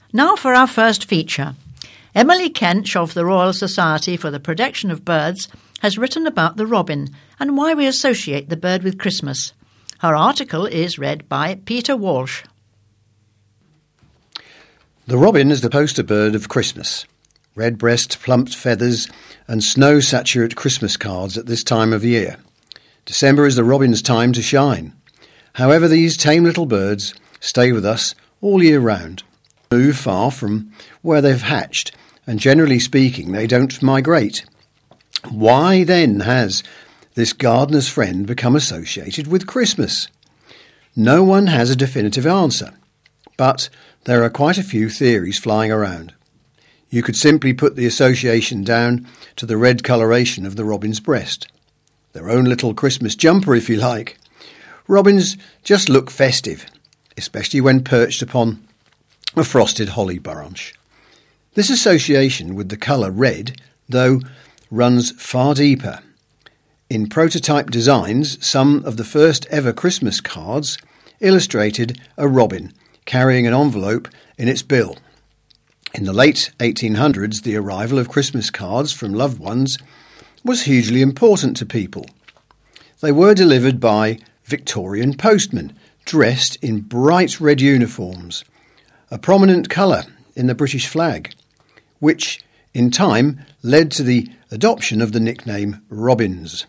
Now for our first feature. Emily Kench of the Royal Society for the Protection of Birds has written about the robin and why we associate the bird with Christmas. Her article is read by Peter Walsh. The robin is the poster bird of Christmas. Red-breast, plumped feathers and snow-saturate Christmas cards at this time of year. December is the robin's time to shine. However, these tame little birds stay with us all year round. Move far from where they've hatched, and generally speaking, they don't migrate. Why then has this gardener's friend become associated with Christmas? No one has a definitive answer, but there are quite a few theories flying around. You could simply put the association down to the red coloration of the robin's breast. Their own little Christmas jumper, if you like. Robins just look festive, especially when perched upon a frosted holly branch. This association with the colour red, though, runs far deeper. In prototype designs, some of the first ever Christmas cards illustrated a robin carrying an envelope in its bill. In the late 1800s, the arrival of Christmas cards from loved ones was hugely important to people. They were delivered by Victorian postmen, dressed in bright red uniforms, a prominent colour in the British flag, which in time led to the adoption of the nickname robins.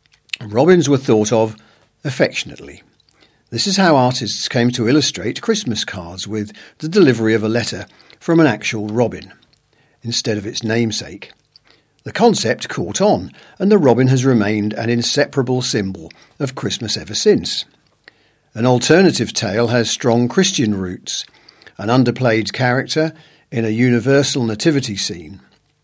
Robins were thought of affectionately. This is how artists came to illustrate Christmas cards, with the delivery of a letter from an actual robin, instead of its namesake. The concept caught on, and the robin has remained an inseparable symbol of Christmas ever since. An alternative tale has strong Christian roots, an underplayed character in a universal nativity scene.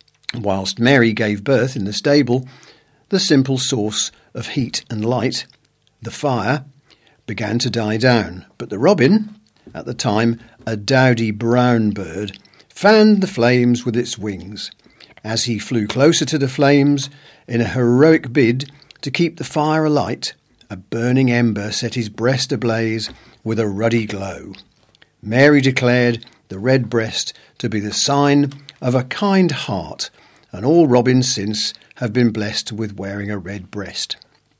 Whilst Mary gave birth in the stable, the simple source of heat and light, the fire, began to die down, but the robin, at the time a dowdy brown bird, fanned the flames with its wings. As he flew closer to the flames in a heroic bid to keep the fire alight, a burning ember set his breast ablaze with a ruddy glow. Mary declared the red breast to be the sign of a kind heart, and all robins since have been blessed with wearing a red breast.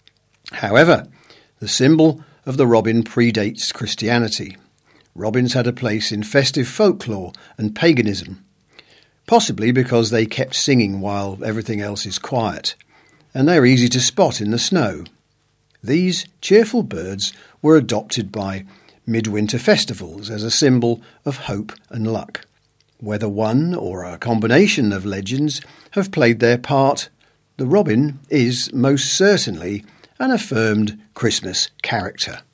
However, the symbol of the robin predates Christianity. Robins had a place in festive folklore and paganism, possibly because they kept singing while everything else is quiet, and they're easy to spot in the snow. These cheerful birds were adopted by midwinter festivals as a symbol of hope and luck. Whether one or a combination of legends have played their part, the robin is most certainly an affirmed Christmas character.